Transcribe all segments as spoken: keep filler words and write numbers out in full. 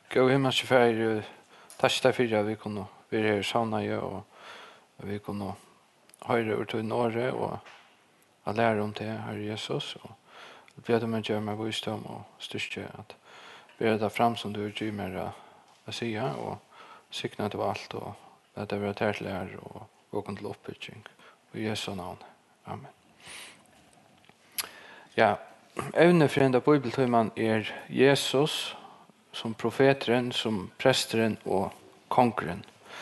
Gå himmelske fær, takk deg for at vi kunne være her savnet jeg, og vi kunne høre ut til Norge, og at lære om det, Herre Jesus, og be dem å gjøre meg visdom og styrke at be det fram som du gjør meg å si, og sikne til alt, og at det være til lære, og gå til oppbygging. I Jesu navn. Amen. Ja, evne for enda bibeltøyman er Jesus, som profeteren, som presteren og kongren.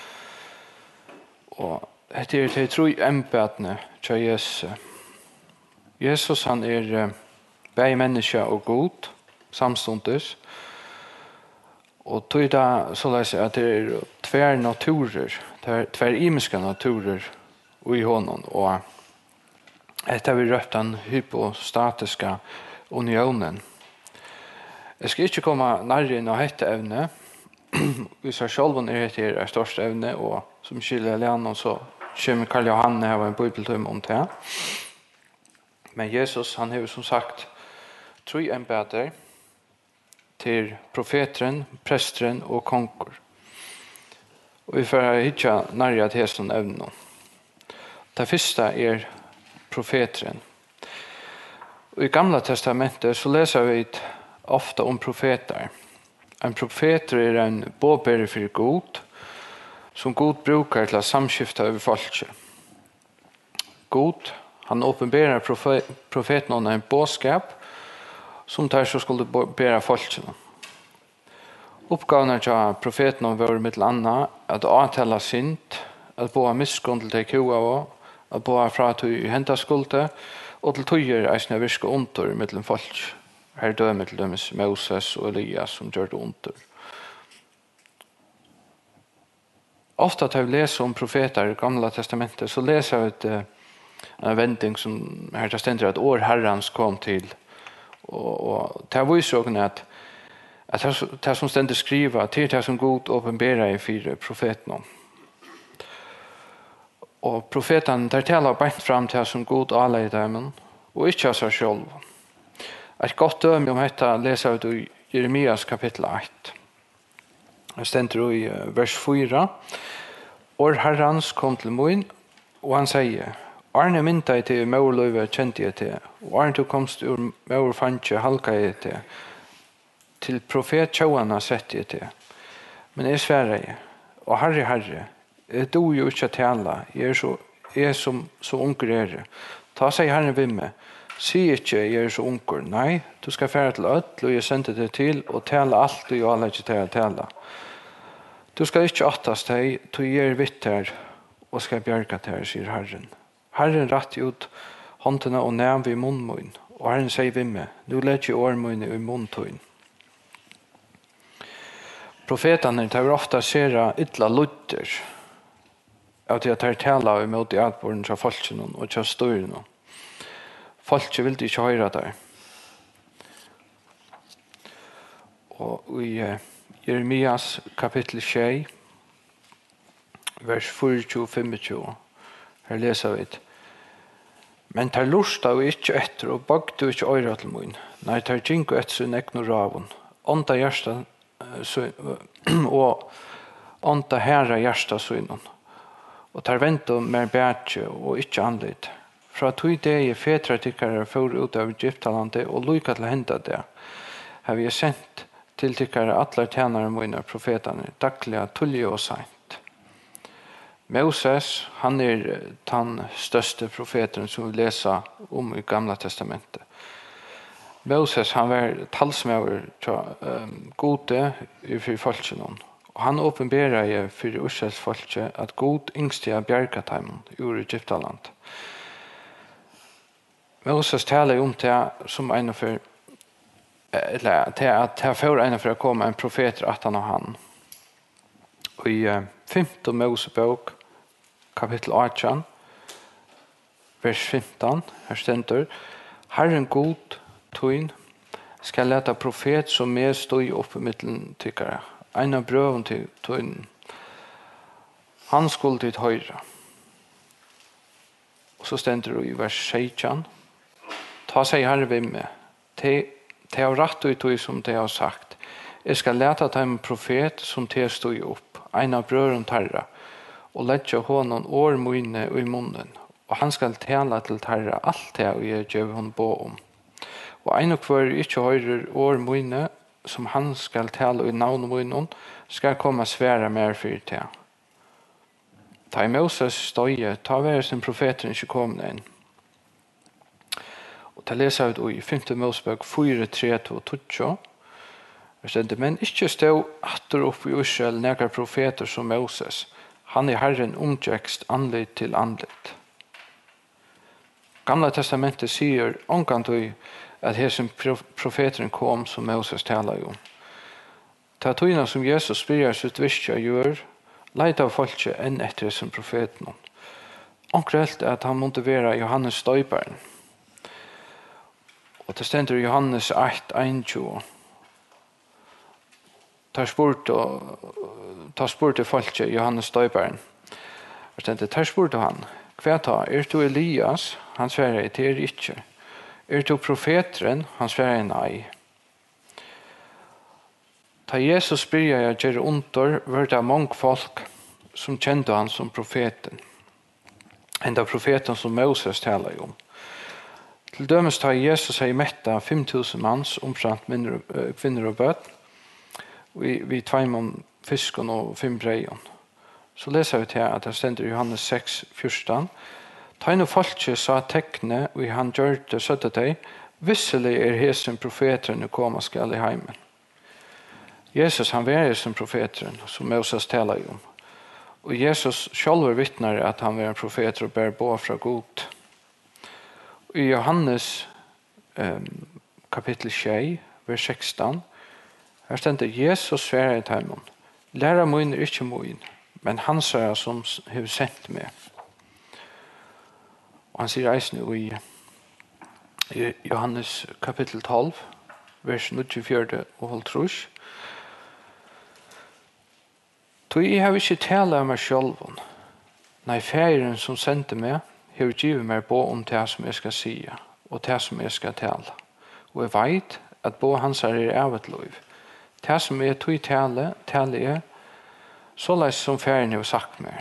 Og dette er de tro embedene til Jesus. Jesus han er uh, begge mennesker og god, samstundes. Og tog da så leser at det er tver naturer, tver imiske naturer i honom. Og dette har vi røpt den hypostatiska unionen. Jeg skal ikke komme nærmere inn av dette evne. Vi ser selv er dette er største evne, og som skylder Leon, så kommer Karl Johanne her en bibeltøm om det. Men Jesus, han har som sagt tre embeder til profeteren, presteren og konger. Og vi får ikke nærmere til sånn evne. Det første er profeteren. Og i Gamla testamentet så leser vi ofta om profeter. En profet er en båbærer for Gud, som Gud brukar til å samskifte over folket. Gud, han åpenberer profeten om en bådskap, som der så skulle bære folket. Oppgavene til profeten var mitt annet at avtale sint, at boa miskunn til det kua av, at boa fra til henta skulde, og til tøyer eisne virke under mellom folk. Her dømer til dømes Moses og Elias som gjør det under. Ofta tar vi lese om profeter i Gamla testamentet, så leser vi et, en vending som her tar stendt at år Herrens kom til. Og, og det viser også at, at det, det som stendt skriva til det som Gud åpenberer i fire profetene. Og profeten der taler beint fram til det som Gud avleier dem, og ikke av seg selv. Et godt døme om dette leser vi i Jeremias kapittel ett. Det stender i vers fire. År Herrens kom til min, og han sier, Arne mynta jeg til maurløyve kjente jeg til, og Arne du komst ur maurfantje halka jeg til, til profet tjauana sett jeg til. Men jeg sverre jeg, og herre, herre, jeg do jo ikke tala, jeg er, så, jeg er som så unger er. Ta seg herren ved meg, si ikke jeg er så unger, nei, du skal fære til ødel, og jeg sendte det til, og tala alt du jo alle ikke til å tala. Du skal ikke attast deg, du gir vitt her, og skal bjerga til her, sier Herren. Herren rett ut håndene og næm vid munnmøyen, og Herren sier ved meg, nu let jeg årmøyene i munntøyen. Profetene tar ofta sera ytla lutter, av det at her tala i mot i atborden til folkene og til styrene. Folket vil ikke høre der. Og i uh, Jeremias kapittel tjei, vers fire og tjue, her leser vi det. Men tar lusta og ikke etter, og bagde ikke øyre til min. Nei, tar tjinko etter sin egn og raven. Ånda hjärsta og ånda herra hjärsta synen. Og tar vento mer bætje og ikke anlitt. Fra tog det jeg fetra tykkere for ut av Egyptalandet og lykka til henda det, har vi sendt til tykkere atler tjenere mine profetene, daglige, tullige og seint. Moses, han er den største profeten som vi leser om i Gamla testamentet. Moses, han var talsmøver til um, gode for folkene, og han åpenberer for urselsfolket at god yngste er bjergatheimen ur Egyptalandet. Moses talar om det som en för eller till att här får en för att komma en profet att han och han. Och i femte Mosebok kapitel arton vers femton här ständer Herren god tøyn skal leta profet som mer stod oppe mitten tykkere. En av brøven til tøyn. Han skulle til høyre. Og så ständer det i vers sexton. Ta seg herre ved meg. Te har rett ut det som de har sagt. Jeg skal leta til en profet som te stod opp, en av brøren tarra, og letja honom år mine i munnen, og han skal tala til tarra alt det og jeg gjør hon bo om. Og en og hver ikke høyrer år mine, som han skal tala i navn munnen, skal komme svære mer for det. Ta i Moses støye, ta være sin profeten ikke kommet inn. Og ta lesa ut i femte Mosebok fire, tre, to, to, men ikke stå atter opp i Israel nekar profeter som Moses. Han er Herren omtjekst anlitt til anlitt. Gamla testamentet sier omkant at hesen profeteren kom som Moses talar om. Ta tøyna som Jesus spyrir sitt virkja gjør, leita av folket enn etter hesen profeten. Omkrelt at han måtte være Johannes støyparen. Og det stender Johannes ett, en, tjue. Ta spurt og ta spurt til folket Johannes støyparen. Og stender, ta spurt han, hva ta, er du Elias? Han sverre, det er ikke. Er du profeteren? Han sverre, nei. Ta Jesus spyrir jeg gjøre under, var det mange folk som kjente han som profeten. Enda profeten som Moses talar om. Til dømes tar Jesus seg metta fem tusen manns, omframt kvinner og bøt, vi, vi tveimon fiskon og fem breion. Så leser vi til at det stender Johannes seks, fjorton. Ta inn og folket sa tekne, og han gjør det søtte deg, visselig er hesen profeteren å komme skal i heimen. Jesus han var som profeteren, som Moses talar om. Og Jesus själv vittnar att han var en profet och bär bo fra god. I Johannes um, kapitel sju, vers sexton, her stender Jesus svære i teimen. Læra min er ikke min, men han sier som har sendt meg. Og han sier eisen i, i Johannes kapitel tolv, vers nittifire og halvtrus. Så jeg har ikke talt av meg selv. Nei, færen som sendte meg, har givet meg på om det som jeg skal si, og det som jeg skal tale. Og jeg vet at på hans er i evet liv. Det som jeg tog tale, tale jeg, så leis som færen har sagt meg.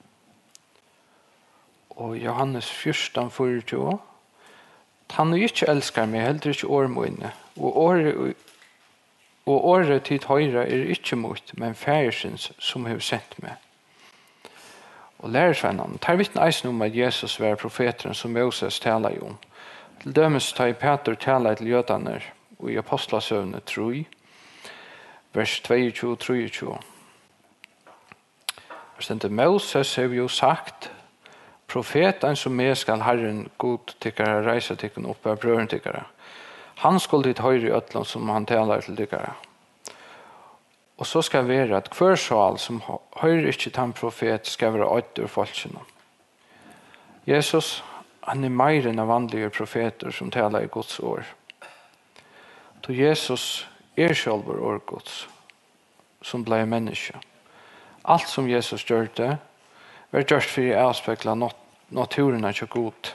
Og Johannes fjorton, fyrtio, han er ikke elsker meg, heller ikke årmøyne, og året Og året tid høyre er ikke mot, men færsens som har sendt meg. Og lærersvennene, tar vittne eisen om at Jesus var profeteren som Moses taler om. Til dømes tar Peter taler til jødene og i apostlasøvne tro, vers tjueto og tjuetre. Forstående, Moses har jo sagt, profeten som med skal Herren god tykkere reise tykkene opp av brøren tykkere. Han skulle dit høyre i øtland som han taler til dykkere. Og så skal det være at hver sal som høyre ikke til en profet skal være øyde ur folkene. Jesus, han er mer enn av vanlige profeter som taler i Guds år. Så Jesus er selv år Guds, som ble menneske. Alt som Jesus gjør det, var gjort for å avspekle naturen er ikke god.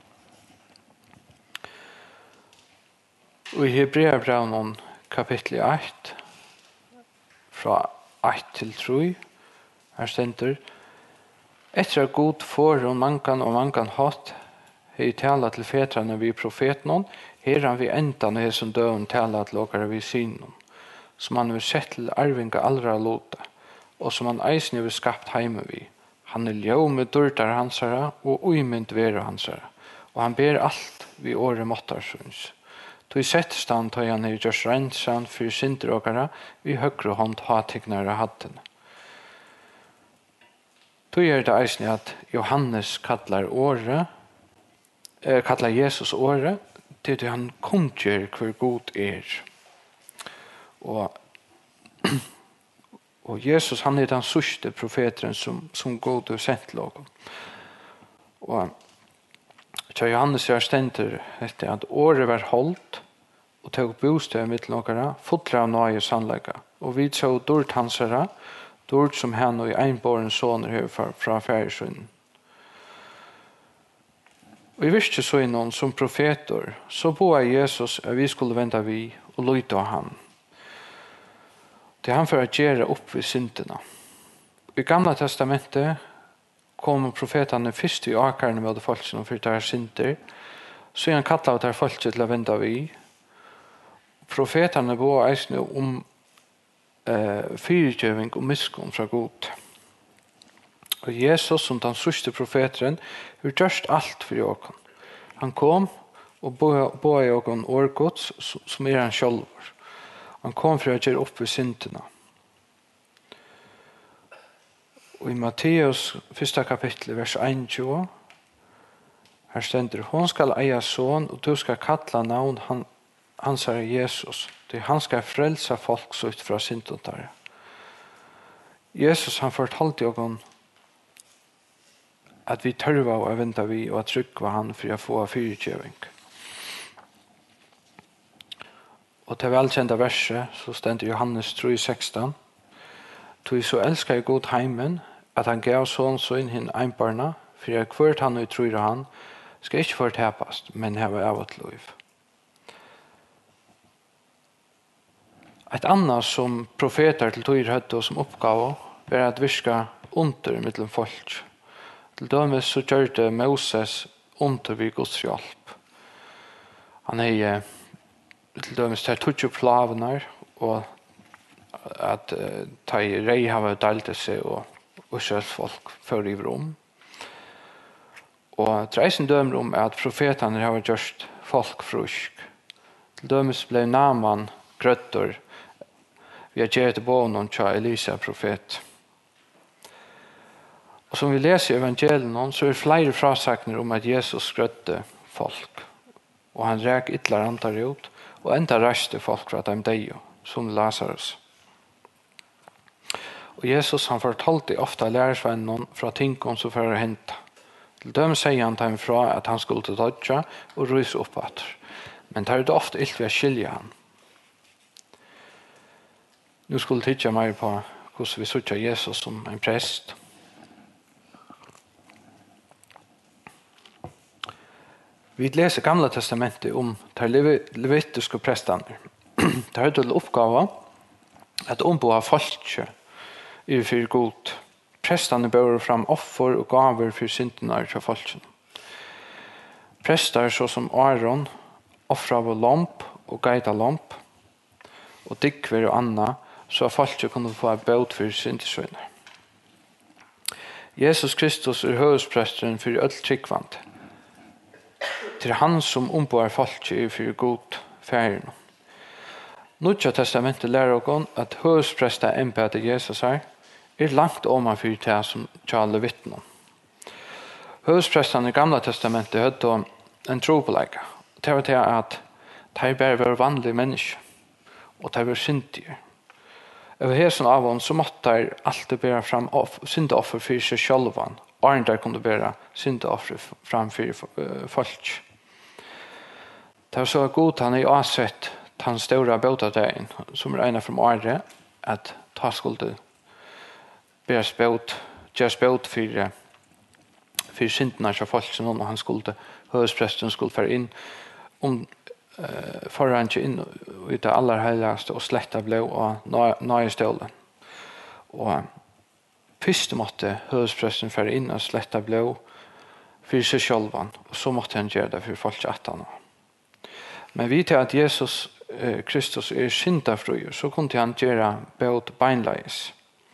Og i Hebreabrevnen kapittel ett, fra ett til tre, her stender, etter at god får og mankan og mankan hatt, har talat til fetrene vi profeten, her han vi enda når som døven talat til åkere vi synen, som han vil sett til arvinga allra lota, og som han eisen vil skapt heime vi. Han er ljøv med dørtar hansara og uimynd vera hansara, og han ber alt vi åre måttarsons. Tog settstand tar han i just rensan for syndråkara vi høyre hånd hatiknare hatten. Tog er det eisen at Johannes kallar åre, eh, kallar Jesus åre, til at han kunngjør hver god er. Og, og Jesus han er den sørste profeteren som, som god og sendt låg. Og så Johannes er stenter etter at året var holdt og tog bostad mitt nokkara, fotler av nøye sannlegga. Og vi så dårt hansara, dårt som han og einbåren soner her fra, fra færgesunnen. Og vi visste så innan som profeter, så boa Jesus at vi skulle venda vi og lytte av han. Til han for å gjøre opp ved syndene. I Gamla testamentet kom profetene først i akerne med folk som for deres synder, så han kallet av folk til å vende vi. Profetene var eisende om eh, fyrtjøving og miskunn fra Gud. Og Jesus, som den sørste profeteren, har gjort alt for åken. Han kom og bo i åken årgods, som er han selv. Han kom for å gjøre opp ved syndene. Og i Matteus første kapittel, vers tjugoen, her stender, hon skal eia son, og du skal kalla navn han, hans er Jesus, til han skal frelsa folk så ut fra syndene. Jesus, han fortalte åken at vi tørva og venta vi og at trykva han for å få fyrtjøving. Og til velkjente verset så stender Johannes tre seksten. Tog så elskar jeg god heimen at han gav sånn så inn hinn einbarna for jeg kvart han og tror han skal ikke fortepast, men hava av et liv. Et annet som profeter til tog høtte og som oppgave er at virka under mellom folk. Til dømes så gjørte Moses under vid Guds hjelp. Han er til dømes til tutsi plavner og at uh, ta i rei hava delte seg og, og kjølt folk før i rom. Og treisen dømer om at profetene har gjort folk frusk. Til dømes ble Naman grøtter vi har gjert bånen til Elisa profet. Og som vi leser i evangelien, så er det flere frasakner om at Jesus grøtte folk. Og han rek ytler antar ut, og enda reste folk fra dem deg, som Lazarus. Og Jesus han fortalte ofte lærersvennen fra tingene som for å hente. Til dem sier han dem fra at han skulle til dødja og ryse opp at. Men det er det ofte ilt ved å skilje han. Nå skulle jeg titte meg på hvordan vi sørger Jesus som en prest. Vi leser Gamla testamentet om de levitiske prestene. Det er til oppgave at omboa folket i for god. Prestene bør fram offer og gaver for syndene til folket. Prester så som Aaron offra av lamp og geita lamp og dikver og anna så at folket kunne få en bøt for syndesøyne. Jesus Kristus er høvespresteren for øll tryggvand. Til han som omboar folket i for god færgen. Nutja testamentet lærer oss at høvespresta embetet Jesus er er langt om for det som Charles vittnen. Høvesprestene i Gamla testamentet hadde en tro på leika. Det var til at de bare var vanlige mennesker, og de var syndige. Over her som av henne så måtte de alltid bære fram syndeoffer for seg selv, og en der kunne bære syndeoffer fram for uh, folk. Det var så godt han i avsett den store båtadegen, som er ena fra året, at ta skulle bære spåt, gjøre spåt for, for syndene av folk, som han skulle, høvespresten skulle føre inn, om uh, foran ikke inn i det aller heiligste og sletta ble og nøye stålen. Og først måtte høvespresten føre inn og sletta ble for seg selv, og så måtte han gjøre det for folk attene. Men vi til at Jesus eh, Kristus er syndafrøyer, så kunne han gjøre båt beinleis.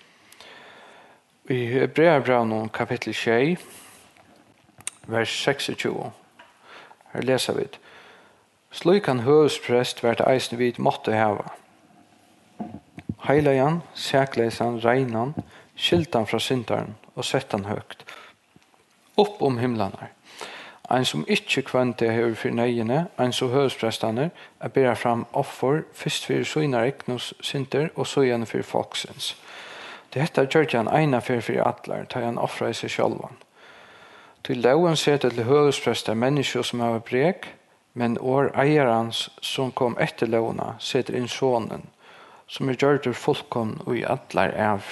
I Hebreerbrevet kapittel tjei, vers tjueseks, her leser vi det. Slik kan høvesprest vært eisen vid måtte heva. Heilegan, sækleisan, reinan, skiltan fra syndaren og settan høgt. Opp om himlanar. Ein som ikke kvante hever for nøyene, ein som høvesprestane, er bæra fram offer, først for søgnar eknos synder, og så igjen for folksins. Dette gjør han ena for for atler, tar han offra i seg sjálvan. Til loven setter til høvesprester mennesker som har brek, men år eierans som kom etter lovene setter inn sonen, som er gjør til fullkom og i atler av.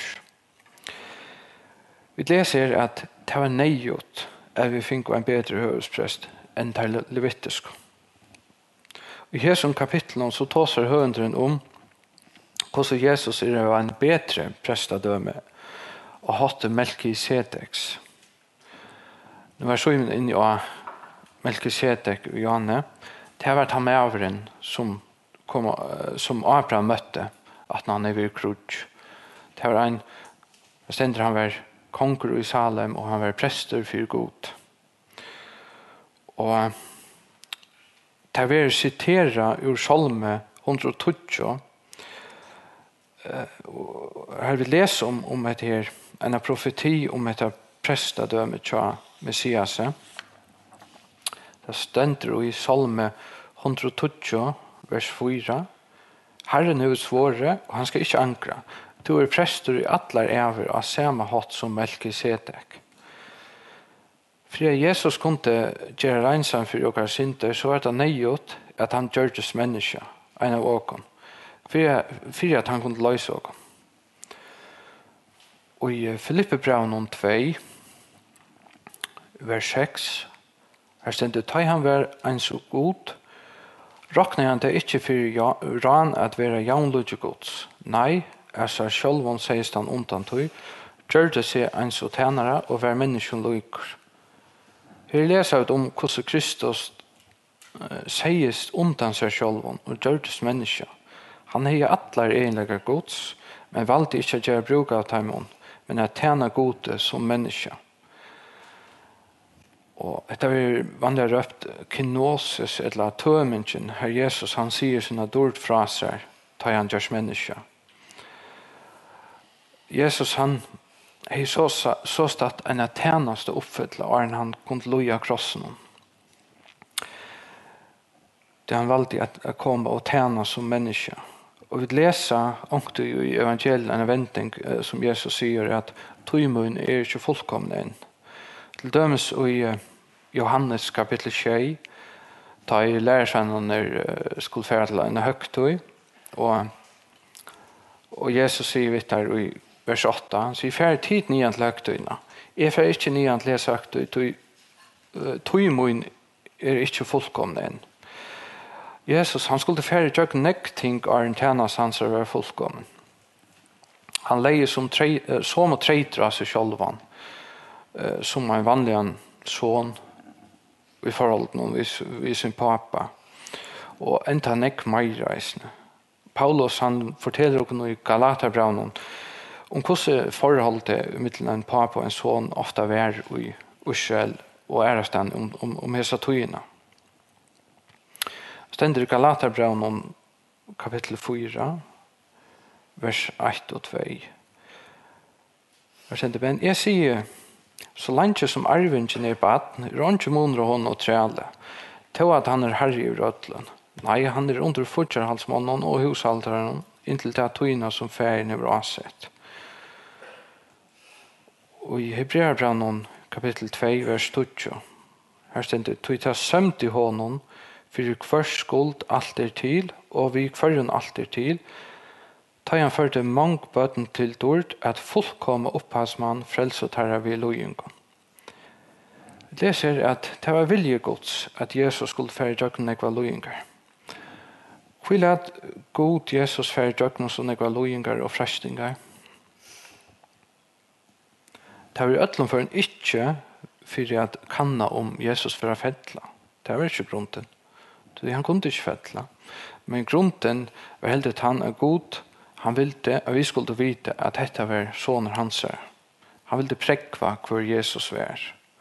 Vi leser at det var nøyot at vi fikk en bedre høvesprest enn til levitisk. I hesson kapitlen så tåser høvendren om hvordan Jesus er en bedre prestadøme og hatt Melkisedeks. Nå var så inn i Melkisedek og Janne. Det var han med avren som, kom, som Abraham møtte at han er ved krutsk. Det var en, jeg stender han var konger i Salem og han var prester for god. Og det var sitera ur Salme hundre tjugo. Her vi leser om, om et her, en profeti om et prestadøme tja Messias. Det stender i Salme hundre tjugo, vers fyra. Herren er svåre, og han skal ikke ankra. Du er prester i atler ever av samme hatt som Melkisedek. For Jesus kunne gjøre rensam for åkere synder, så var det nøyot at han gjørtes menneske, en av åken. For, for at han kunne løse åken. Og i Filippe Braun to, vers seks, her stendte, ta han var en så god, råkner han det ikke for ran at være jaunlødje gods. Nei, er seg selv, han sier han undan tog, gjør det seg en så tjenere og være mennesken lykker. Her leser vi om hvordan Kristus uh, sies undan seg selv og gjør det menneske. Han har atler egentlige gods, men valgte ikke å gjøre bruk av dem, men å tjene gode som menneske. Og dette er vanlig røpt kenosis, eller tømingen, her Jesus han sier sine dård fra seg, ta han gjørs menneske. Jesus han har så, så stått en av tjeneste oppfylle, og han kunne loja krossen. Det han valgte å komme og tjene som menneske. Og vi leser ångte i evangeliet en venting som Jesus sier at tøymun er ikke fullkomne enn. Til dømes i Johannes kapittel tjei, da i lærersvennen er skulle fære til en høgtøy, og, og Jesus sier vidt der i vers åtta, så vi fære tid nian til høgtøyna. Jeg fære ikke nian til lese høgtøy, tøymun er ikke fullkomne enn. Jesus, han skulle fære tjøk nekk ting av en tjenas hans å være fullkommen. Han leier som, tre, som og treiter av seg selv, som en vanlig son i forhold til noen vid sin pappa. Og enda nekk meirreisende. Paulus, han forteller oss noe i Galaterbraunen om hvordan forholdet mellom en pappa og en son ofte er i Israel og ærestand om, om, om hese tøyene. Stender Galaterbraunen kapittel fyra, vers ett og två. Her stender, men jeg sier, så langt som arvingen er baden, er han ikke munner hon og træle, til at han er herre i rødlen. Nei, han er under fortjerhalsmånen og hushalteren, inntil det tøyene som ferien er avsett. Og i Hebreerbraunen kapittel två, vers tjugo, her stender, tog ta sømt i hånden, for hver skuld alt er til, og vi hverjon alt er til, ta han førte mange bøten til dård, at fullkomme opphavsmann frelse tarra vi lojungen. Det ser at det var viljegods at Jesus skulle fære døgn nekva lojinger. Vil at god Jesus fære døgn som nekva lojinger og frestinger. Det var øtlom for en ikke for at kanna om Jesus for å fettla. Det var ikke grunden. Han kunde ikke fettla. Men grunden var helt at han er god. Han ville at vi skulle vite at dette var soner hans. Han ville prekva hvor Jesus var.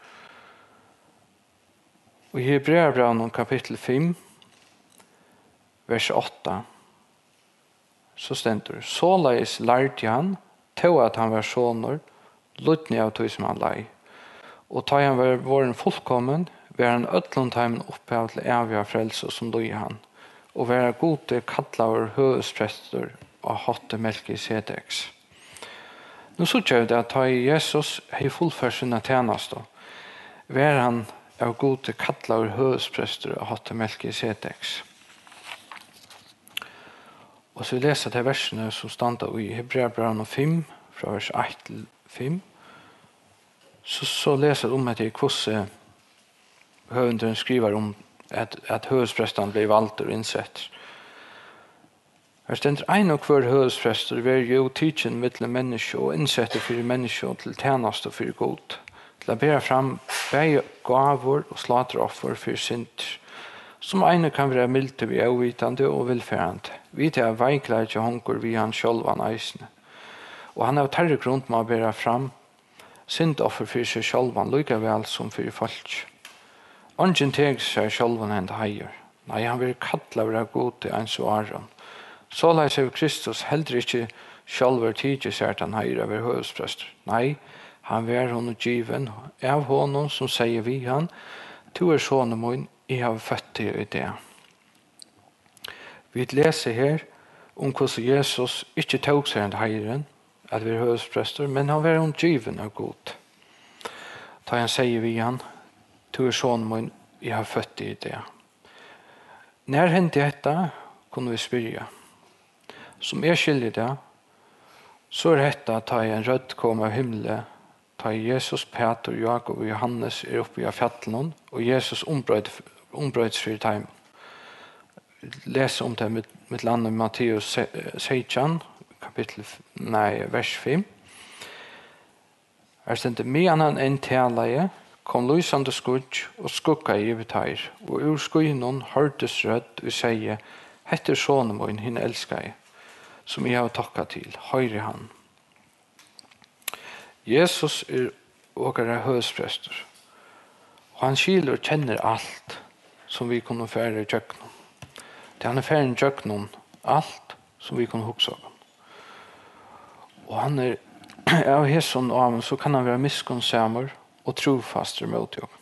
Og i Hebreerbraunen kapittel fem, vers åtta, så stender, såleis lærte han, til at han var soner, luttne av tog som han lei. Og ta han var våren fullkommen, var han ødlundheimen opphav til evige frelse som døg han, og være gode kattlaver høyesprester og hotte Melkisedeks. Nå så gjør det at ta i Jesus har fullført sine tjenester, var han av gode kattlaver høyesprester og hotte Melkisedeks. Og så leser jeg versene som standa i Hebreerbraunen fem, fra vers ett til fem. Så, så leser jeg om at jeg hvordan høvenden skriver om at, at høyespresten ble valgt og innsett. Her stender ein og hver høvesprester ver jo tidsen mittel menneske og innsette for menneske til tjenest og for god. Til å bære fram begge gaver og slateroffer for synd, som ene kan være milde vi avvitende og velfærende. Vi til å veikle ikke honker vi han selv han eisene. Og han har terre grunn med å bære fram syndoffer for seg selv han likevel som for folk. Ongen teg seg selv han hent heier. Nei, han vil kattla være god til en så aron. Så leis av Kristus heller ikke sjálfur tidsi seg at han heier over høvesprester. Nei, han var hon given av honom som sier vi han, «Tu er sånne min, jeg har født deg i det». Vi leser her om hvordan Jesus ikke tog seg en heieren, at vi er høvesprester, men han var hon given av god. Da han sier vi han, «Tu er sånne min, jeg har født deg i det». När hände detta kunde vi spyrja. Som är skyldig det, så är detta ta en röd kom av himle, ta Jesus, Peter, Jakob och Johannes är uppe i fjällen och Jesus ombröts för time. Läs om det med, med landet Matteus sexton, kapitel, nej, vers fem. Här stod det, medan han en talaje, kom lysande skugg og skugga i evitair, og ur skuggen hørtes rødt og sier, «Hette sånne min, henne elsker jeg, som jeg har takket til, høyre han». Jesus er åkere høvesprester, og han skiler og kjenner alt som vi kunne fære i kjøkkenen. Det han er fære i kjøkkenen, alt som vi kunne huske om. Og han er, av hesson og amen, så kan han være miskunnsamer, og trofaster mot jo.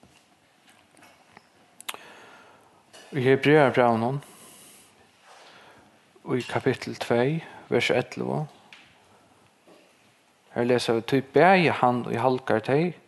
I Hebreerbrevnen, og i kapittel två, vers elva, her leser vi, «Ty bæge han i halkar teg,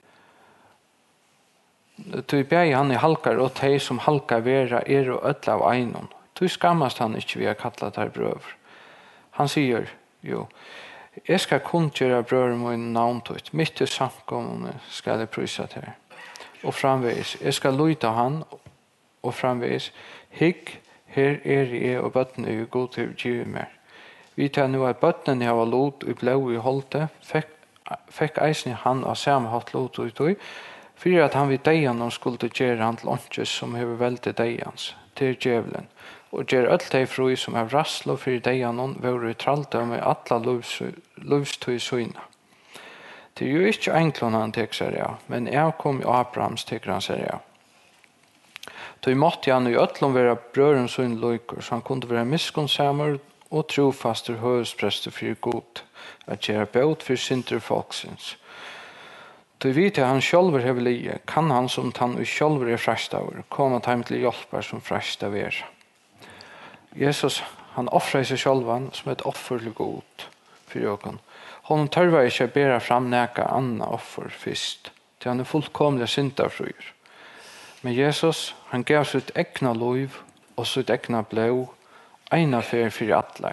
ty bæge han i halkar og teg som halkar vera er og ødla av einon. Ty skammast han ikke vi har kattlat her brøver». Han sier, jo, «Jeg skal kun gjøre brøren min navntøyt, mitt i samkommende skal jeg prysa til her. Og framveis, jeg skal lyta han, og framveis, hikk, her er jeg og bøttene er god til å give mer. Vi tar nå at bøttene jeg var lot og blå i holdet, fikk, fikk eisen han av samme hatt lot og tog, for at han vid deian og skulle gjøre han til åndsjes som hever veldig deians, til djevelen. Og gjør alt de fru som er rasslo for deianon, vore tralte med alla lovstøy søyna. Det er jo ikke enklån han tek seg av, men jeg kom i Abrahams teker han seg av. Då måtte han i ötlom være brøren søyn løyker, så han kunne være miskunnsamer og trofaster høvesprester for god, at gjøre bøt for sinter folksins. Då vet jeg han sjølver hever lie, kan han som han sjølver er frestaver, komme til til hjelper som frestaver. Jesus, han offrar seg självan som ett offer till god för ögon. Hon törvar inte att bära fram näka anna offer först, till han är fullkomliga syndarfröjer. Men Jesus, han gav sitt egna liv och sitt egna blod, ena för för alla.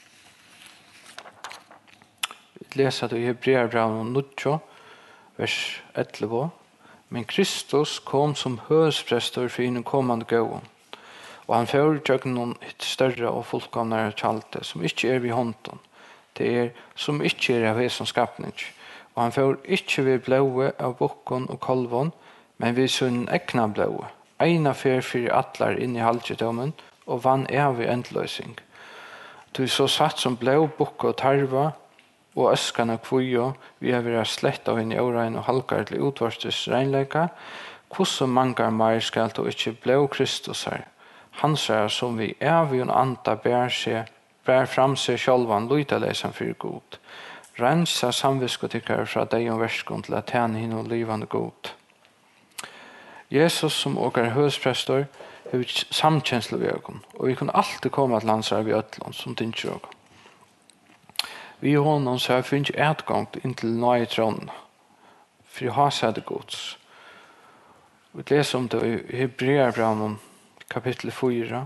Vi läser det i Hebreerbrevnen nio, vers elva. Men Kristus kom som høvesprester for en kommande gåen. Og han fører tjøkken et større og fullkomnere kjalte, som ikke er vid hånden. Det er som ikke er av som skapning. Og han fører ikke ved blåe av bukken og kolvån, men ved sin egna blåe. Eina fer for atler inn i halvdjedommen, og vann evig endløsing. Du er så satt som blå bukke og tarva, og øskene kvujo, vi har vært slett av henne i årein og halkar til utvarstes regnleika, hvordan mange mer skal du ikke blå Kristus her? Han sier som vi evig og anta bær seg, bær fram seg sjálvan, luita lesan for god. Rensa samviskotikkar fra deg og verskon til at tjene henne og livande god. Jesus som åker høvesprestor har samkjensle ved oss, og vi kan alltid komme til landsar ved Øtland som tinker oss. Vi i honom så har finnes utgang inntil nøye tronen, for å ha seg det gods. Vi leser om det i Hebreerbrevnen kapittel fyra,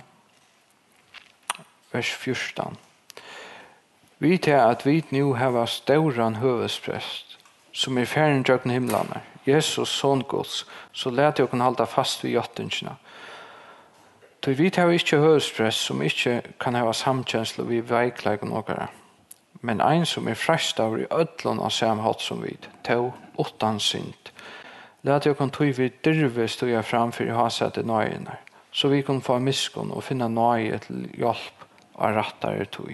vers fjorton. Vi tar at vi nu har stauran høvesprest, som er færen jøkken himlaner, Jesus son gods, så lät jag kunna hålla fast vid göttingsna. Så vi tar ikke høystress som ikke kan ha samkjensle vi veikleg noe. Men en som er frest av i ødlån av samme hatt som vi, til åttan synd. Lad jeg kan tog vi dyrve stod jeg framfor i hasete nøyene, så vi kan få miskunn og finne nøye til hjelp av rattere tog.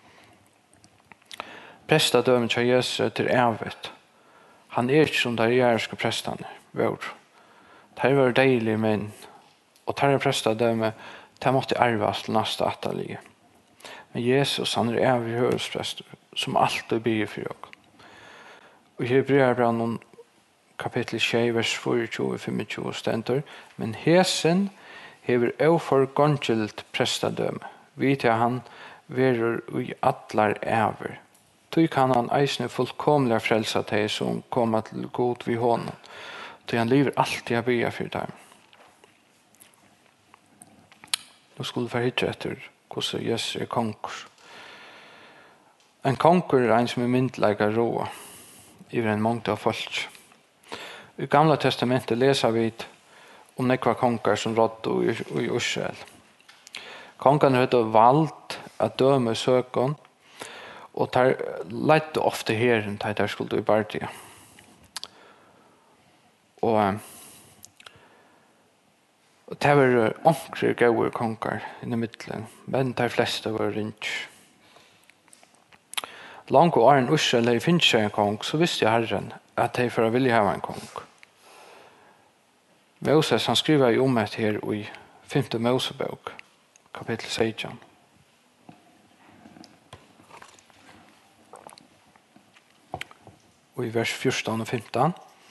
Prestadømen til Jesus til evet. Han er ikke som de jæriske prestene, vår. De var deilige menn, og tar prestadøme, de måtte arves til neste atterlige. Men Jesus, han er evig høyesprest, som alltid byr for oss. Og i Hebreerbrevet kapittel sju, vers fyrtjue og femogtjue stendur, men hesen hever oforgångelt prestadøme, vid til han verur i atlar ever. Tui kan han eisne fullkomlega frelsa teg som koma til god vid honom. Tui han lever alltid a bya for dem. Nu skulle vi hitja etter hvordan Jesus er konkur. En konkur er en som er myndlega roa iver en mångd av folk. I Gamla testamentet leser vi om nekva konkar som rådde i Israel. Konkarna hadde valgt at døme søkon, og tar lette ofte herren til der skulle i Bardia. Og Og det var omkring gode konger i midtelen, men de fleste var rint. Langt og åren Israel de finnes seg en kong, så visste Herren at de for å vilje ha en kong. Moses han skriver jo om et her i femte Mosebok, kapittel seksten. Og i vers fjorton og femton.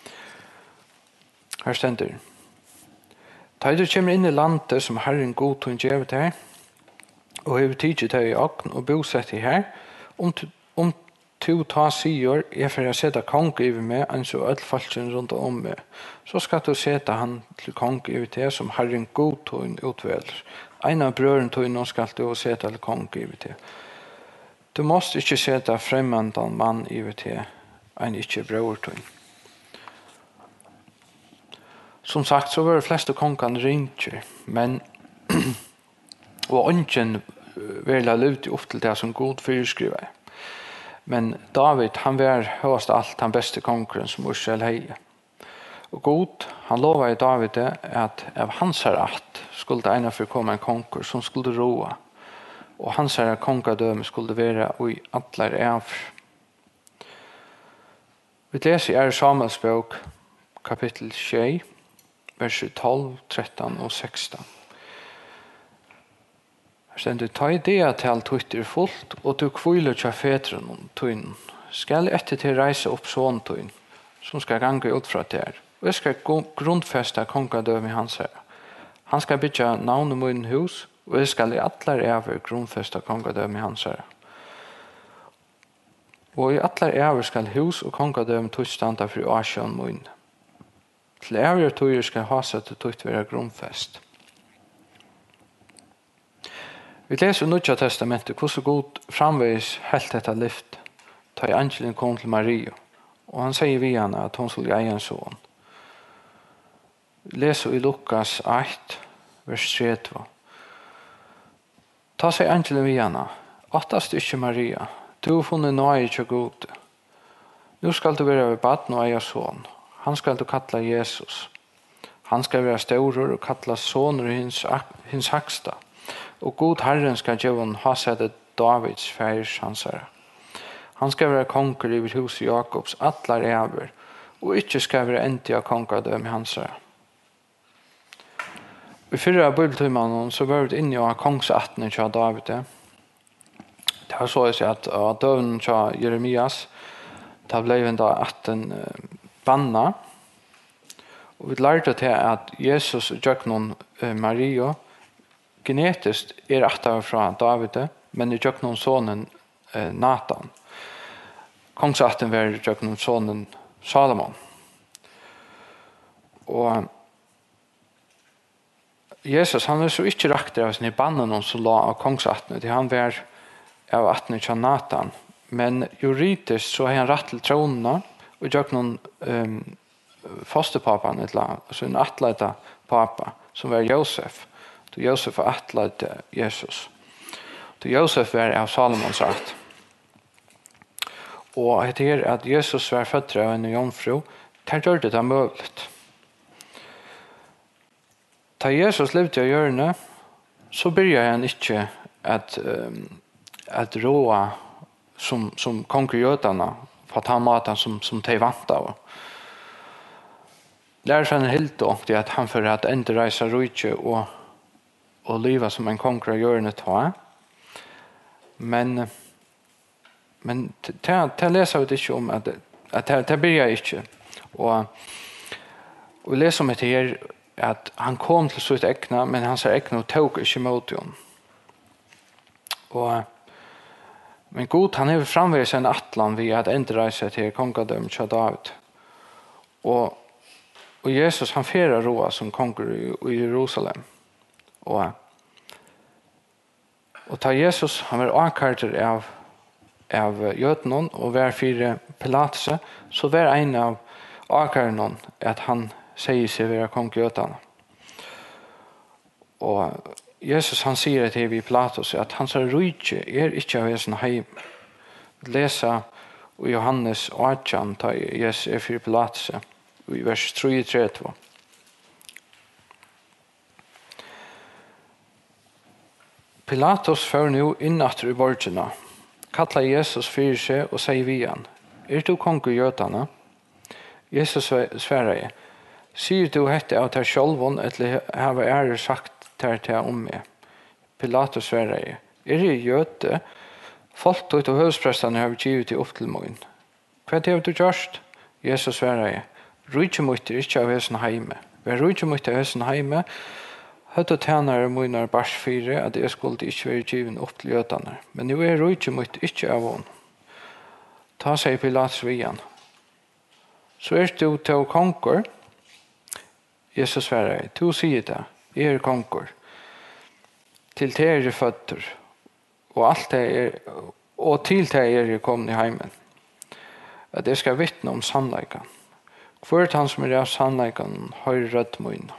Her stender det. Da du kommer inn i landet som Herren god tog gjevet her, og hever tidset her i åkn og bosett i her, om, om to ta sier, jeg får sette kong over meg, enn så alle falskjen rundt om meg, så skal du sette han til kong over til som Herren god tog utvelder. En av brøren tog nå skal du sette til kong over til. Du måste ikke sette fremmede mann over til, enn ikke brører tog. Som sagt så var de fleste kongene ringer, men og ungen ville ha levd opp til det som god fyrskriver. Men David, han var høyest alt den beste kongren som Israel heier. Og god, han lovet i David at av hans rett skulle det ene for komme en konger som skulle roa. Og hans kongadøme skulle være i atler av. Vi leser i Samuels bok, kapittel sju, vers tolv, tretton og sexton. Her stender, ta idea til alt twitter fullt, og du kviler tja fetren om tøynen. Skal etter til reise opp sånn tøyn, som skal gange ut fra der. Og jeg skal grundfeste kongadøm i hans her. Han skal bytja navn om min hus, og jeg skal i atler ever grundfeste kongadøm i hans her. Og i atler ever skal hus og kongadøm tøystanda for asjon min. Til ævre tøyer skal ha seg til tøyt være grunnfest. Vi leser i Nødja testamentet hvordan god framveis helt dette lift ta i angelen kom til Maria, og han sier vi henne at hun skulle eie en son. Vi leser i Lukas ett, vers trettio. Ta seg angelen vi henne, attast ikke Maria, du har funnet nøye til god. Nå skal du være ved baden og eie son. Han skal du kalla Jesus. Han skal være staurer og kalla soner hins, hins haksta. Og god Herren skal gjøre han ha sett Davids færs hansare. Han skal være konger i hus Jakobs atlar ever, og ikke skal være enti av kongadøm i hansare. I fyrre av bibeltøymannen så var vi inne av kongsatene til David. Det var så at av døvnen til Jeremias, da ble vi da atten banna. Og vi lærte til at Jesus og noen eh, Maria genetisk er etter fra David, men i noen sonen eh, Nathan. Kongsatten var i noen sonen Salomon. Og Jesus, han er så ikke rakt av sin bannen noen som la av kongsatten, til han var av atten til Nathan. Men juridisk så har han rett til tronene, og jeg har noen um, fosterpapan, altså en atleita papa, som var Josef. då Josef atlade Jesus. Då Josef var av Salomons art. Og det er at Jesus var født av en jomfru, det gjør det muligt. Da Jesus levde i hjørnet, så begynte han ikke at, um, at råa som, som konger jødene på at han maten som, som de vant av. Derfor er det helt åkt at han for at endre reise rydtje og, og liva som en konger av hjørnet var. Men Men det leser vi ikke om at, at det, det blir jeg ikke. Og vi leser om det her at han kom til sitt ekne, men hans ekne tog ikke mot ham. Og, men Gud, han har framvist en atlan ved at endre seg til kongadøm til David. Og, og Jesus, han ferer roa som konger i, i Jerusalem. Og, og ta Jesus, han var akkarter av av jødenen og hver fire Pilatus, så var en av akkarene at han sier seg være kong jødene. Og Jesus han sier til vi Pilatus at hans rydtje er ikke av hessen heim. Lesa i Johannes åttjan ta Jesus er for Pilatus i vers trettiotre. Pilatus fører nå innatter i borgene, kalla Jesus fyrir seg og sier vi han, er du kongur jødane? Jesus svarer, sier du hette av ter sjolvon, eller hava ære sagt ter til om meg? Pilatus svarer, er jeg jøde? Folk tog til høvdsprestene har givet til opp til moin. Hva er du gjørst? Jesus svarer, rydtje mot er ikke av hessen heime. Vær rydtje mot av hessen heime, høtt og tjenere møyner bars fire at jeg skulle ikke være givet opp til jødene. Men nå er rydtje mot ikke av hon. Ta seg Pilatus vian. Så er du til konkur. Jesus svarer, du sier det, jeg er konkur. Til det er jeg føtter. Og alt det er, og til det er jeg kommet i heimen. At jeg skal vittne om sannleikan. Hvor han som er av sannleikan har rødt møyner.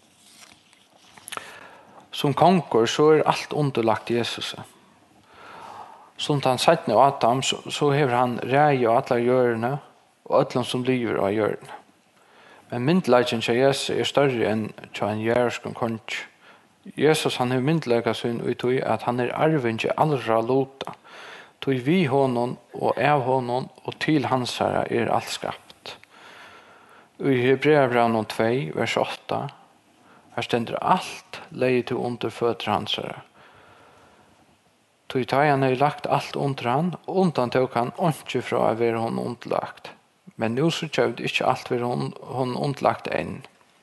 Som konkur så er alt underlagt Jesus. Som han satt ned Adam, så, så hever han rei og alle hjørne, og alle som lever av hjørne. Men myndelagen til Jesus er større enn til en jæresk konk. Jesus han har myndelaget sin ut i at han er arven til allra lota. Tog vi honom og av honom og til hans herre er alt skapt. I Hebreabrevet to, vers åtta, her stender alt leie til under føtter hans herre. Tog han har lagt alt under han, og undan tog han ikke fra å være hon underlagt. Men nå så kjøvde ikke alt være hon, hon underlagt enn.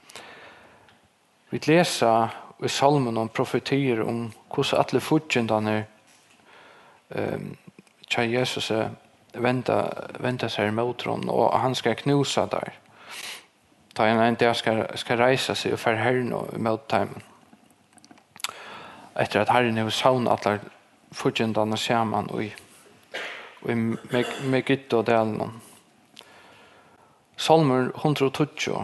Vi leser i salmen om profetier om hvordan alle fortjentene um, til Jesus venter, venter seg mot hon, og han skal knuse der. Da han en dag skal, skal reise seg og for herren og mot dem. Etter at herren har savnet alle fortjentene sammen og i, og i Megiddo og delen. Salmer one twenty.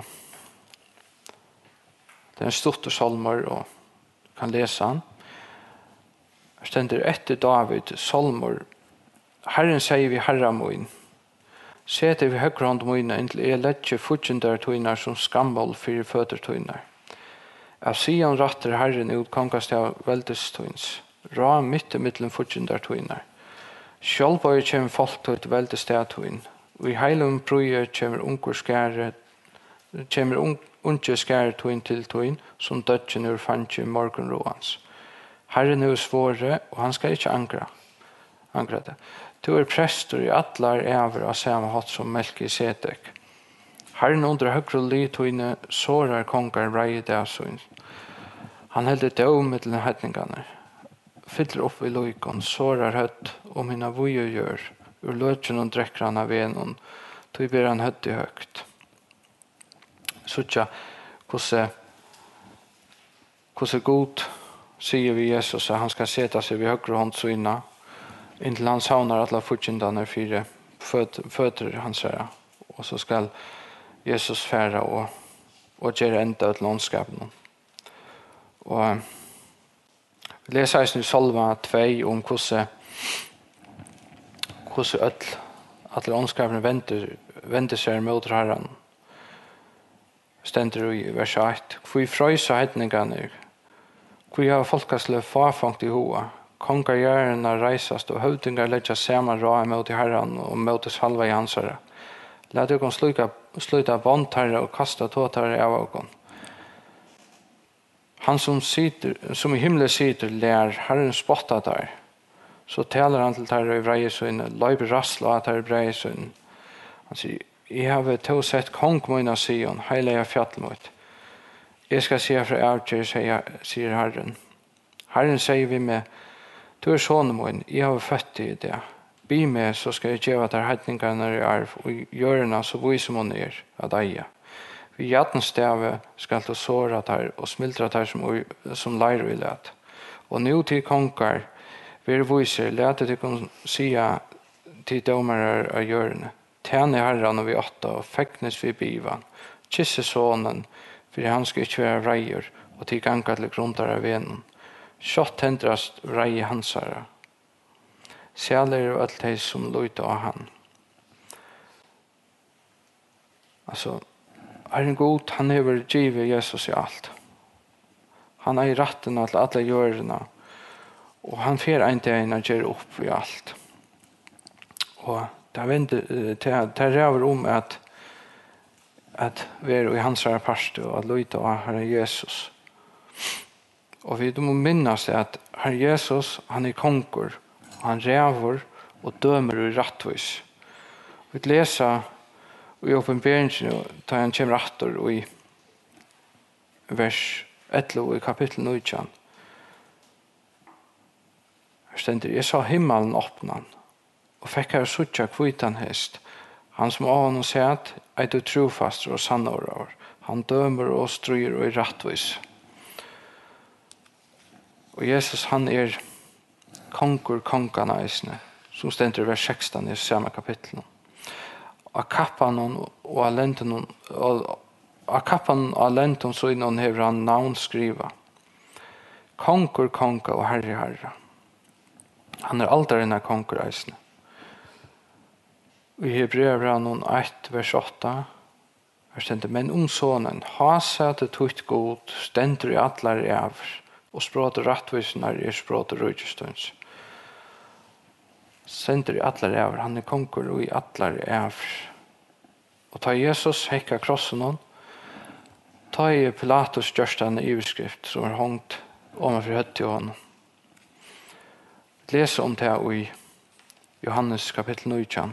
Det er en stort salmer og kan lese han. Her stender etter David salmer. Herren sier vi herra moin. Sete vi høgrehånd moina inntil jeg letje fortjenter tøyner som skammål fyrir føtter tøyner. Av Sion ratter herren ut kongast av veldestøyns. Ra mitt i middelen fortjenter tøyner. Sjálfbøy kjem folk tøyt veldestetøyn. Og i heilum brøye kjem ungur skære kjem unge skære tøyn til tøyn som dødgen ur fantje morgenroans. Herren er svåre og han skal ikke angra. Angra det. Du er prester i atlar ever av samme hatt som Melkisedek. Herren under høyre litøyne sårar kongar rei dæsøyn. Han heldur døv mittelen hetningane. Fyller opp i loikon, sårar høtt om hina vujo gjør. Ur løtjen og drekker han av venon. Tøy ber han høtt i høgt. Suttja, hvordan hvordan god sier vi Jesus at han skal seta seg ved høyre håndsøyna inntil han savnar alla fortjentene fire føtter hans herre. Og så skal Jesus fære og, og gjøre enda ut landskapen. Og Vi leser i Salva två om hvordan hvordan öll alle åndskapene venter, venter seg mot Herren. Stender i vers ett. Hvor frøysa hedningene, hvor har folkesle farfangt i hoa, kongar gjerne reisast og høvdingar letja saman råd mot Herren og mot salva i hansare. Lät okon sluta, sluta bondtarre og kasta tåtarre av okon. Han som, sitter, som i himlen sitter lär Herren spotta där. Så talar han till tarre i vrejesøyne, løyper rassla at tarre i vrejesøyne. Han sier, jeg har to sett kong mina Sion, heilige fjallmot. Jeg skal se fra avgjør, sier Herren. Herren sier vi med, du er sånne min, jeg har født i det. Bi med, så skal jeg gjøre der hedningarna i arv, og gjørena så vi som hun er av deg. Vi hjertens stave skal du såra der, og smiltra der som, som leir vi let. Og nå til kongar, vi er viser, lete til å si til domare av gjørene. Tjene Herren og vi åtta, og feknes vi bivan. Kisse sonen, for han skal ikke være reier, og til ganga til gruntar av venen. Kjott hendrast rei hansara. Sjæler og alt de som løyte av han. Altså, er en god, han hever givet Jesus i alt. Han er i ratten til alle gjørene, og han fer en til en og gjør opp i alt. Og det vender til ræver om at at vi er i hans herre parste og at løyte av Herre Jesus. Og vi må minnes at Herre Jesus, han er konger, han ræver og dømer i rattvis. Vi leser i åpenberingen, da han kommer atter og i vers elleve i kapittel nitton. Her stender, jeg sa himmelen åpna, og fikk her suttja kvitan hest. Han som av honom sett, er du trofast og sannår. Han dømer og stryr og er rattvis. Og Jesus, han er konkur kongarna eisne, som stender i vers sexton i samme kapittel. Av kappan og alenten og av kappan og alenten så innan hever han navn skriva. Konkur konga og herre herre. Han er alderen av konkur eisne. I Hebreerbrevet ett vers åtta, her stender, men om sonen, ha sett et tutt god, stender i atlar evr, og språter rattvisnar er språter rujtestøns. Stender i atlar evr, han er konkur og i atlar evr. Og ta Jesus hekka krossen hon, ta i Pilatus gjørstande iveskrift som er hongt omanfor høtt i honom. Les om det i Johannes kapittel nitton.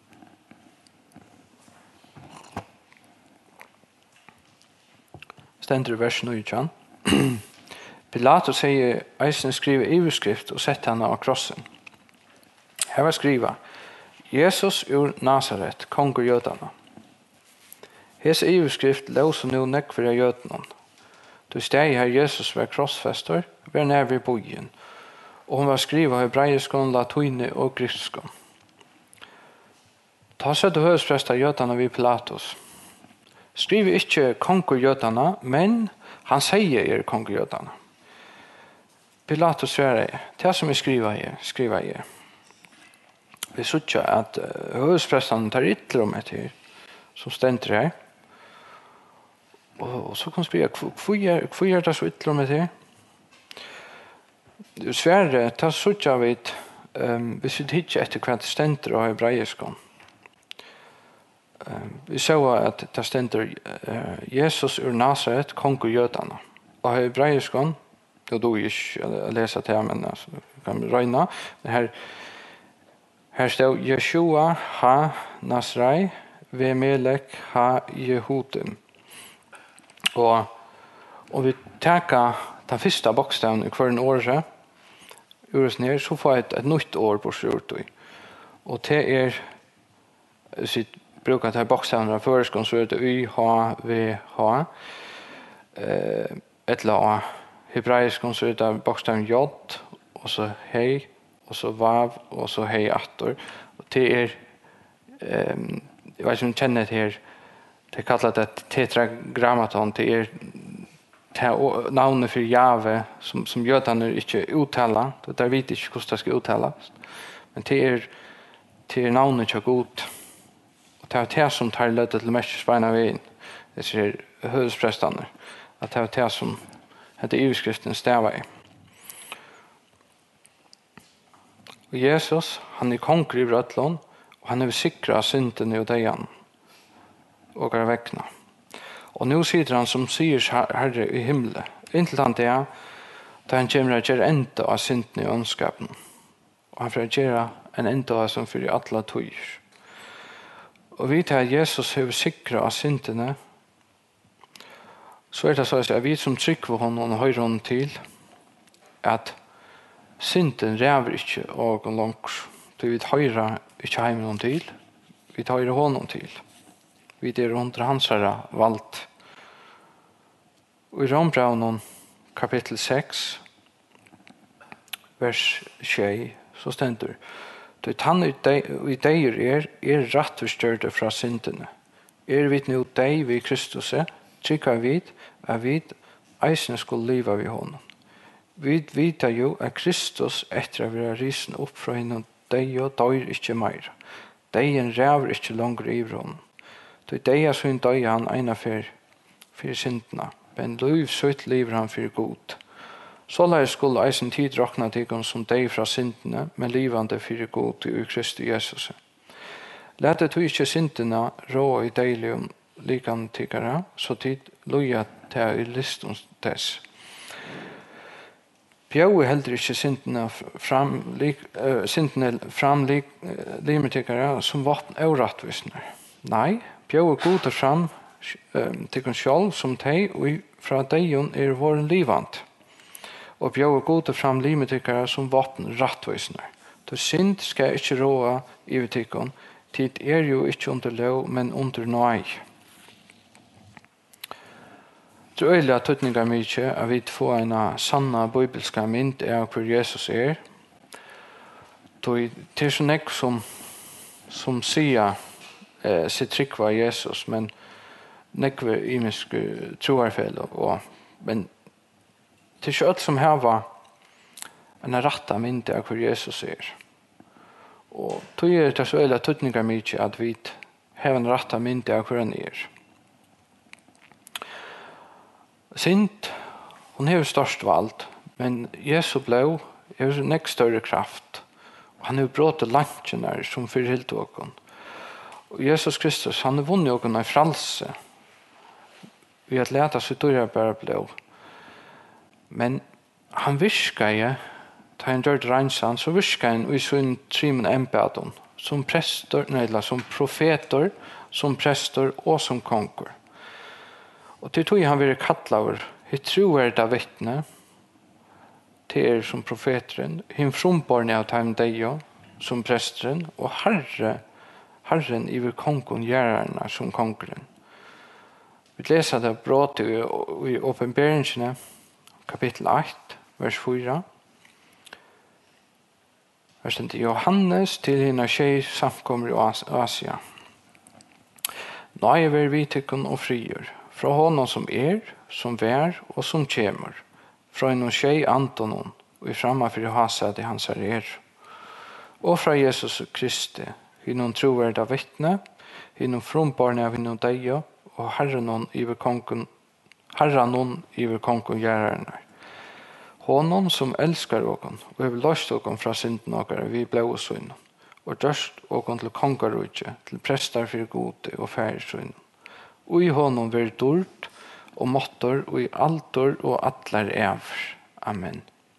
Stender i vers nitton. Pilatus sier eisen skriver iveskrift og sette henne av krossen. Her var skriva Jesus ur Nazaret, konger jødene. Hes iveskrift løser nå nekk for jødene. Du steg her Jesus var krossfester, var nær ved bojen, og hun var skriva hebraiskon, latine og grekskon. Ta seg til høyspresta jødene vid Pilatus. Skriv ikke konger jødene, men han sier er konger jødene. Pilatus svarer, det som jeg skriver her, skriver jeg. Vi sier at høyspresten tar ytler om et her, som stender her. Og, og så kan vi spørre, hvor gjør det så ytler om et her? Sverre, ta sier vi, um, hvis vi ikke etter hva det stender av hebraiskon. Um, vi så at det stender uh, Jesus ur Nazaret, konger jødene. Og hebraiskon, det er ikke å lese til, men altså, kan vi røyne. Men her, her står Yeshua ha Nasrai, ve Melek ha Jehudim. Og, og vi taker den første bokstaven i hver en året, gjøres ned, så får jeg et, et nytt år på skjort. Og det er, hvis vi bruker denne bokstaven fra føreskånd, så er det Y, H, V, H. Eh, et eller annet hebraisk, så er det bokstaven J, og så hei, og så vav, og så hei attor. Og det er, um, jeg vet ikke om du kjenner det her, det kallar det tetragrammaton, det er ta navnet för Jave som som jötarna inte uttala, det där vet inte hur det ska uttalas. Men det är till navnet jag god. Och det är det som tar lötet till mest spänna vägen. Det ser hövdsprästarna. Att det är det som heter utskriften stävar i. Och Jesus, han är konkur i Rötlån och han är säkra synden i dejan och är väckna. Och nu sitter han som syrs herre i himlen. Intill han det är där han kommer att göra ända av synden i önskapen. Och han får göra en ända av som för alla tøyer. Og vi tar Jesus har sikret av syndene, så er det så at vi som trykker honom og hører honom til, at synden ræver ikke og langt. Så vi hører ikke hjemme honom til, vi hører honom til. Vi er under hans valgt. Og i Rombraunen kapittel seks, vers tjei, så stender det han i deir er, er rattforstørte fra syndene. Er vi nu deg vi Kristus, trykker vi at vi eisen skulle leve ved honom. Vi vet jo at Kristus etter å være risen opp fra henne deg og døyr ikke mer. Deien ræver ikke langer i honom. Så deg er sånn døy han ene for, for syndene, men liv søtt lever han for god. Så lær skulle eisen tid råkna til som deg fra syndene, men livande for god i Kristus Jesus. Lät det ikke syndene rå i deilig om likan tiggare, så tid loja til i listens dess. Bjau heller ikke syndene fram, lik, uh, syndene fram lik, uh, limetiggare som vapen og rattvisner. Nei, bjau gode fram um, til sjálv som teg, og fra deion er våren livant. Og bjau gode fram limetiggare som vapen rattvisner. Så synd skal ikke råa i vetikken, tid er jo ikke under lov, men under nøy. Så øyelig at tøtninger mye at vi får en sanna bibelska mynd av hvor Jesus er. Det er så nek som, som sier eh, sitt trykk var Jesus, men nek var imisk troarfell. Men det er ikke alt som her var en ratta mynd av hvor Jesus er. Og tog er det så øyelig at tøtninger mye at vi har en ratta mynd av hvor han er. Synd, hon har størst valgt, men Jesu blod har nek større kraft. Og han har brått lantjener som fyrhilt åken. Og Jesus Kristus, han har vunnet åken av fralse. Vi har leta sitt døra bare blod. Men han viskar jo, da han gjør det rensan, så viskar han i sin trimen embedon, som prester, nei, som profeter, som prester og som konkur. Og til tog han vil kattla over, jeg tror er det vittne, til er som profeteren, hin frombarne av time deio, som presteren, og herre, herren i vil kongen gjerne som konkurren. Vi leser det brått i, i åpenberingsene, kapittel åtte, vers fire. Versen til Johannes til henne tjej samkommer i Asia. Nå er vi vidtikken og frier, fra honom som er, som vær og som kjemur, fra en tjej Antonon, og i framfor hasa det hans er. Og fra Jesus Kristi, hinnom troverda vittne, hinnom frombarne av hinnom deia, og herrenon iver kongen, herrenon iver kongen gjerarne. Honom som elskar åken, og hever løst åken fra synden åkere, vi blå søgn, og dørst åken til kongarutje, til prestar for gode og færesøgn. Og i honom ver dort og måttor og i altor og atlar ever. Amen.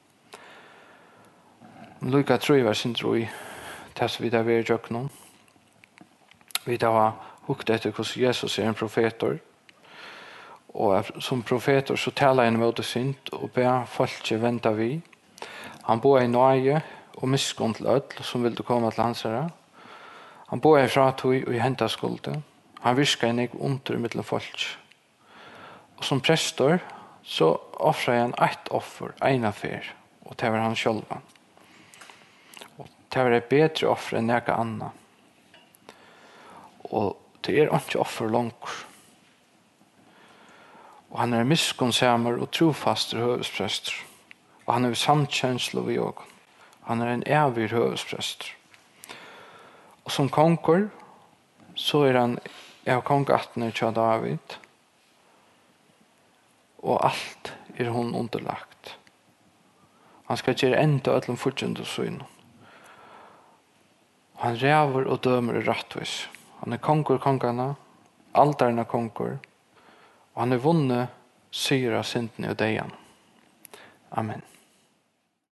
Luka tror jeg var sin tro i test vi der ver jøknon. Vi der har hukt etter hvordan Jesus er en profetor. Og som profetor så taler han mot synd og ber folk venta vi. Han bor i nøye og miskunn til ødel som vil komme til hans herre. Han bor i fratøy og i henta skulde. Han viskar en egen under mellom folk. Og som prestor så offrar han ett offer, en affär, og det var han själva. Og det var et bedre offer enn noe annet. Og det er ikke offer langt. Og han er miskunnsamer og trofaster høvesprester. Og han er samkjenslo vi òg. Han er en evig høvesprester. Og som konger, så er han av kongattene til David. Og alt er hon underlagt. Han skal gjøre enda ødelen fortjent og søgn. Han ræver og dømer i rettvis. Han er konger kongarna, alderen er konger, og han er vunnet syre av synden og deien. Amen.